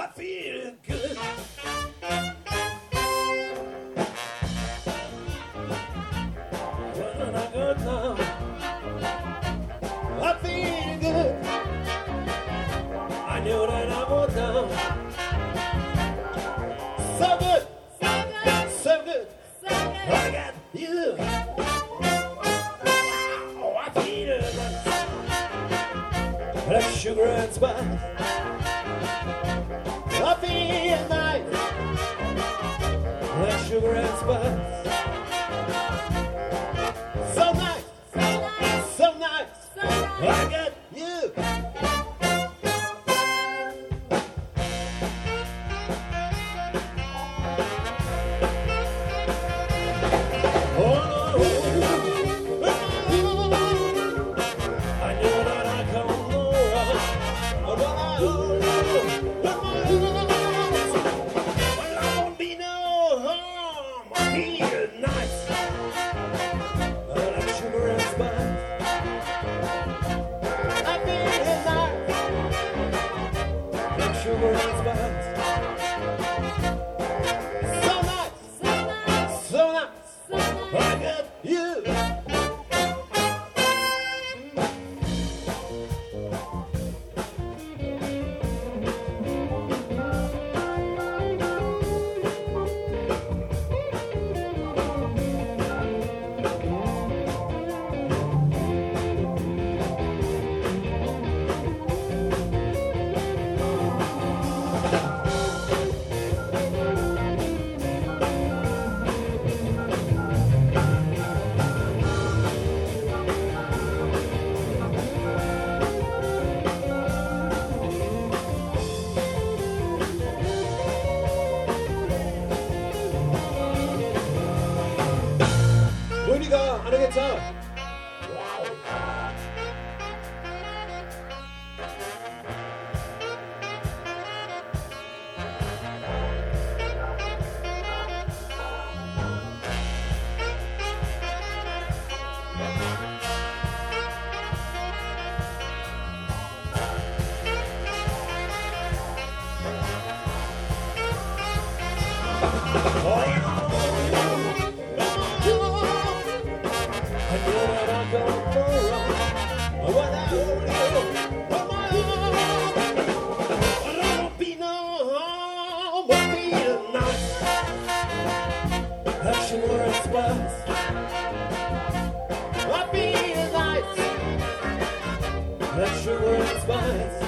I feel good. When I go down, I feel good. I know that I go down. So good, so good, I got you. Wow, I feel good. Like sugar and spice. I feel nice, like sugar and spice. So nice, so nice, I got you. I know that I come around, but I won't be no harm. I feel nice, like sugar and spice. I feel nice, like sugar and spice. So nice, so nice, I got you. Rudiger on the guitar. Sugar and spice. I feel nice, like sugar and spice.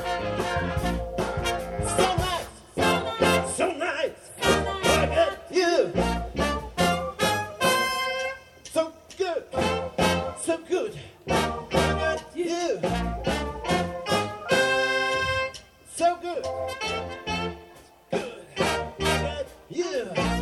So nice, so nice, I got you. So good, so good, I got you. So good, good, I got you.